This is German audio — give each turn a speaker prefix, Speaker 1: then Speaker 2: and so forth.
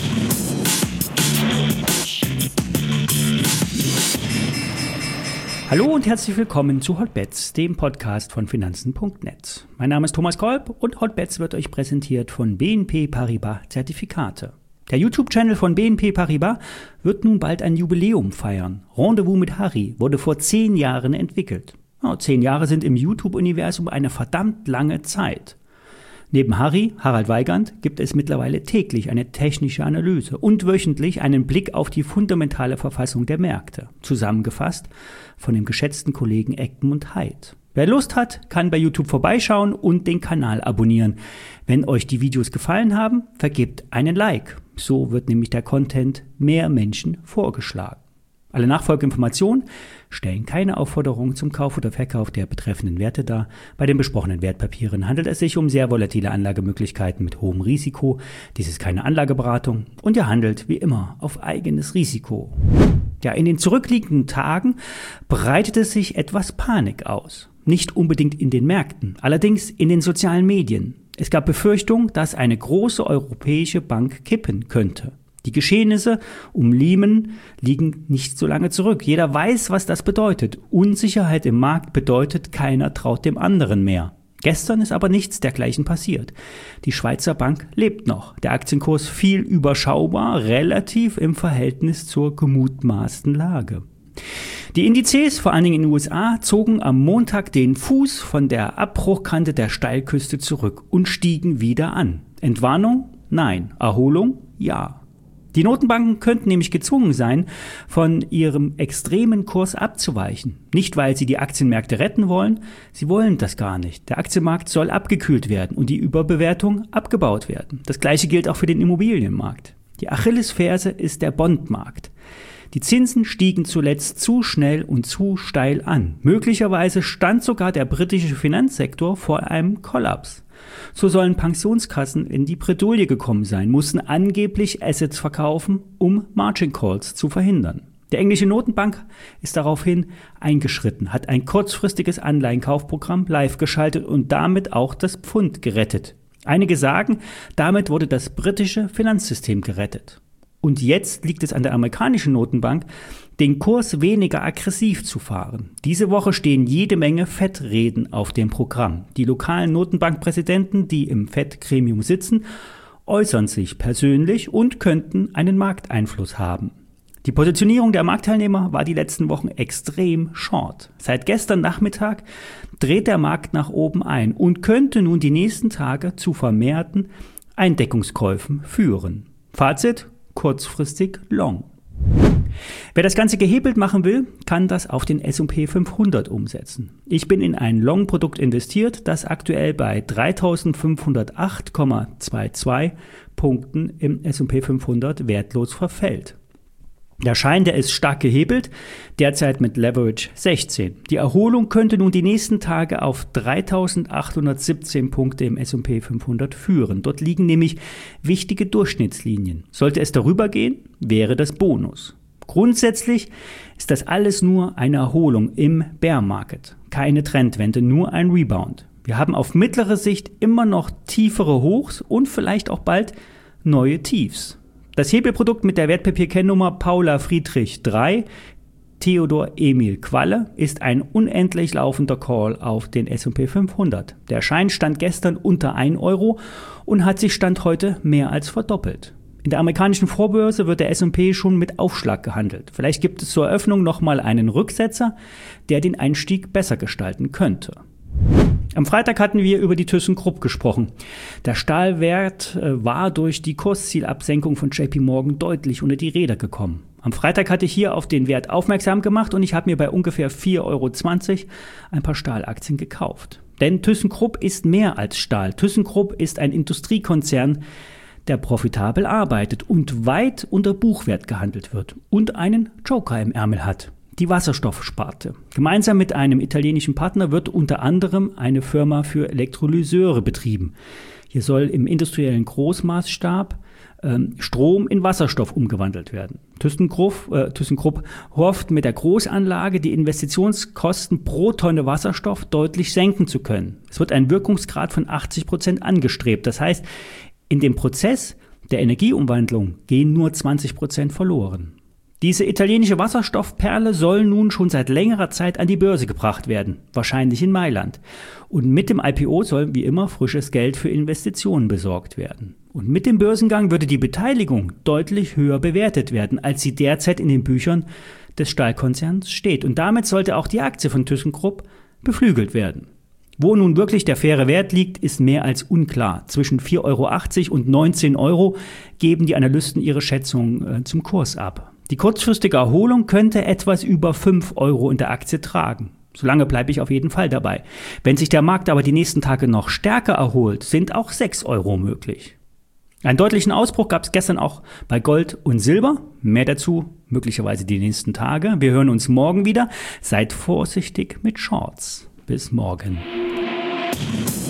Speaker 1: Hallo und herzlich willkommen zu Hotbets, dem Podcast von Finanzen.net. Mein Name ist Thomas Kolb und Hotbets wird euch präsentiert von BNP Paribas Zertifikate. Der YouTube-Channel von BNP Paribas wird nun bald ein Jubiläum feiern. Rendezvous mit Harry wurde vor 10 Jahren entwickelt. 10 Jahre sind im YouTube-Universum eine verdammt lange Zeit. Neben Harald Weigand, gibt es mittlerweile täglich eine technische Analyse und wöchentlich einen Blick auf die fundamentale Verfassung der Märkte, zusammengefasst von dem geschätzten Kollegen Egmont Heid. Wer Lust hat, kann bei YouTube vorbeischauen und den Kanal abonnieren. Wenn euch die Videos gefallen haben, vergebt einen Like. So wird nämlich der Content mehr Menschen vorgeschlagen. Alle Nachfolgeinformationen stellen keine Aufforderung zum Kauf oder Verkauf der betreffenden Werte dar. Bei den besprochenen Wertpapieren handelt es sich um sehr volatile Anlagemöglichkeiten mit hohem Risiko. Dies ist keine Anlageberatung und ihr handelt wie immer auf eigenes Risiko. Ja, in den zurückliegenden Tagen breitete sich etwas Panik aus. Nicht unbedingt in den Märkten, allerdings in den sozialen Medien. Es gab Befürchtung, dass eine große europäische Bank kippen könnte. Die Geschehnisse um Lehman liegen nicht so lange zurück. Jeder weiß, was das bedeutet. Unsicherheit im Markt bedeutet, keiner traut dem anderen mehr. Gestern ist aber nichts dergleichen passiert. Die Schweizer Bank lebt noch. Der Aktienkurs fiel überschaubar, relativ im Verhältnis zur gemutmaßten Lage. Die Indizes, vor allen Dingen in den USA, zogen am Montag den Fuß von der Abbruchkante der Steilküste zurück und stiegen wieder an. Entwarnung? Nein. Erholung? Ja. Die Notenbanken könnten nämlich gezwungen sein, von ihrem extremen Kurs abzuweichen. Nicht, weil sie die Aktienmärkte retten wollen, sie wollen das gar nicht. Der Aktienmarkt soll abgekühlt werden und die Überbewertung abgebaut werden. Das Gleiche gilt auch für den Immobilienmarkt. Die Achillesferse ist der Bondmarkt. Die Zinsen stiegen zuletzt zu schnell und zu steil an. Möglicherweise stand sogar der britische Finanzsektor vor einem Kollaps. So sollen Pensionskassen in die Bredouille gekommen sein, mussten angeblich Assets verkaufen, um Margin Calls zu verhindern. Die englische Notenbank ist daraufhin eingeschritten, hat ein kurzfristiges Anleihenkaufprogramm live geschaltet und damit auch das Pfund gerettet. Einige sagen, damit wurde das britische Finanzsystem gerettet. Und jetzt liegt es an der amerikanischen Notenbank, den Kurs weniger aggressiv zu fahren. Diese Woche stehen jede Menge Fed-Reden auf dem Programm. Die lokalen Notenbankpräsidenten, die im Fed-Gremium sitzen, äußern sich persönlich und könnten einen Markteinfluss haben. Die Positionierung der Marktteilnehmer war die letzten Wochen extrem short. Seit gestern Nachmittag dreht der Markt nach oben ein und könnte nun die nächsten Tage zu vermehrten Eindeckungskäufen führen. Fazit: kurzfristig long. Wer das Ganze gehebelt machen will, kann das auf den S&P 500 umsetzen. Ich bin in ein Long-Produkt investiert, das aktuell bei 3.508,22 Punkten im S&P 500 wertlos verfällt. Der Schein, der ist stark gehebelt, derzeit mit Leverage 16. Die Erholung könnte nun die nächsten Tage auf 3.817 Punkte im S&P 500 führen. Dort liegen nämlich wichtige Durchschnittslinien. Sollte es darüber gehen, wäre das Bonus. Grundsätzlich ist das alles nur eine Erholung im Bear Market. Keine Trendwende, nur ein Rebound. Wir haben auf mittlere Sicht immer noch tiefere Hochs und vielleicht auch bald neue Tiefs. Das Hebelprodukt mit der Wertpapierkennnummer Paula Friedrich 3, Theodor Emil Qualle, ist ein unendlich laufender Call auf den S&P 500. Der Schein stand gestern unter 1 Euro und hat sich Stand heute mehr als verdoppelt. In der amerikanischen Vorbörse wird der S&P schon mit Aufschlag gehandelt. Vielleicht gibt es zur Eröffnung nochmal einen Rücksetzer, der den Einstieg besser gestalten könnte. Am Freitag hatten wir über die ThyssenKrupp gesprochen. Der Stahlwert war durch die Kurszielabsenkung von JP Morgan deutlich unter die Räder gekommen. Am Freitag hatte ich hier auf den Wert aufmerksam gemacht und ich habe mir bei ungefähr 4,20 Euro ein paar Stahlaktien gekauft. Denn ThyssenKrupp ist mehr als Stahl. ThyssenKrupp ist ein Industriekonzern, der profitabel arbeitet und weit unter Buchwert gehandelt wird und einen Joker im Ärmel hat. Die Wasserstoffsparte. Gemeinsam mit einem italienischen Partner wird unter anderem eine Firma für Elektrolyseure betrieben. Hier soll im industriellen Großmaßstab Strom in Wasserstoff umgewandelt werden. ThyssenKrupp hofft mit der Großanlage die Investitionskosten pro Tonne Wasserstoff deutlich senken zu können. Es wird ein Wirkungsgrad von 80% angestrebt. Das heißt, in dem Prozess der Energieumwandlung gehen nur 20% verloren. Diese italienische Wasserstoffperle soll nun schon seit längerer Zeit an die Börse gebracht werden, wahrscheinlich in Mailand. Und mit dem IPO soll wie immer frisches Geld für Investitionen besorgt werden. Und mit dem Börsengang würde die Beteiligung deutlich höher bewertet werden, als sie derzeit in den Büchern des Stahlkonzerns steht. Und damit sollte auch die Aktie von ThyssenKrupp beflügelt werden. Wo nun wirklich der faire Wert liegt, ist mehr als unklar. Zwischen 4,80 € und 19 € geben die Analysten ihre Schätzung zum Kurs ab. Die kurzfristige Erholung könnte etwas über 5 € in der Aktie tragen. Solange bleibe ich auf jeden Fall dabei. Wenn sich der Markt aber die nächsten Tage noch stärker erholt, sind auch 6 € möglich. Einen deutlichen Ausbruch gab es gestern auch bei Gold und Silber. Mehr dazu möglicherweise die nächsten Tage. Wir hören uns morgen wieder. Seid vorsichtig mit Shorts. Bis morgen.